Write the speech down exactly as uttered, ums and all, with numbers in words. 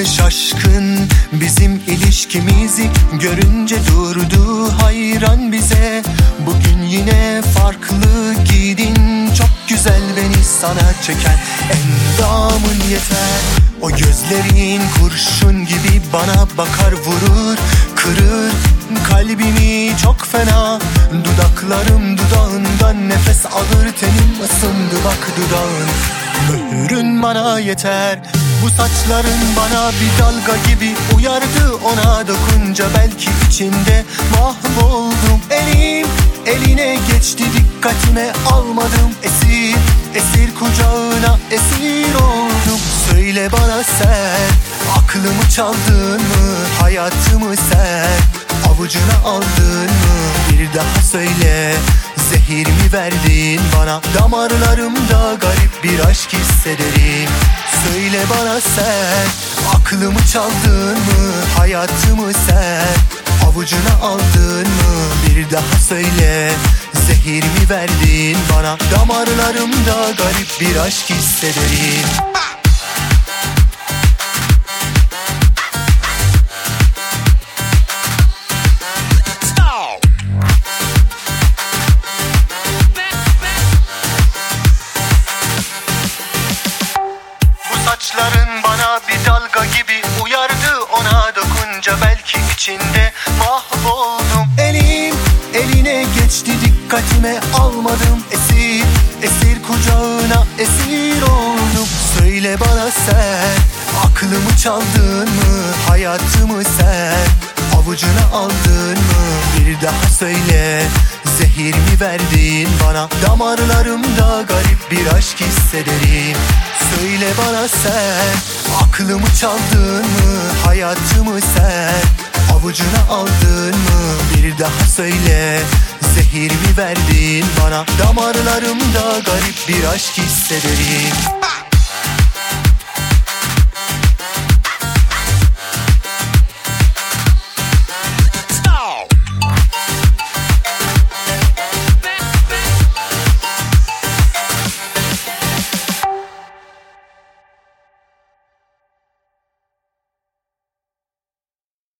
şaşkın bizim ilişkimizi görünce durdu hayran bize. Bugün yine farklı giydin, çok güzel beni sana çeken endamın yeter. O gözlerin kurşun gibi bana bakar vurur, kırır kalbimi çok fena. Dudaklarım dudağından nefes alır, tenim ısındı bak dudağın. Mührün bana yeter. Bu saçların bana bir dalga gibi uyardı, ona dokunca belki içinde mahvoldum. Elim eline geçti, dikkatime almadım, esir esir kucağına esir oldum. Söyle bana sen, aklımı çaldın mı, hayatımı sen avucuna aldın mı? Bir daha söyle, zehir mi verdin bana? Damarlarımda garip bir aşk hissederim. Söyle bana sen, aklımı çaldın mı, hayatımı sen avucuna aldın mı? Bir daha söyle, zehir mi verdin bana? Damarlarımda garip bir aşk hissederim. Saçların bana bir dalga gibi uyardı, ona dokunca belki içinde mahvoldum. Elim eline geçti, dikkatime almadım, esir esir kucağına esir oldum. Söyle bana sen, aklımı çaldın mı, hayatımı sen avucuna aldın mı? Bir daha söyle, zehir mi verdin bana? Damarlarımda garip bir aşk hissederim. Söyle bana sen, aklımı çaldın mı, hayatımı sen avucuna aldın mı? Bir daha söyle, zehir mi verdin bana? Damarlarımda garip bir aşk hissederim.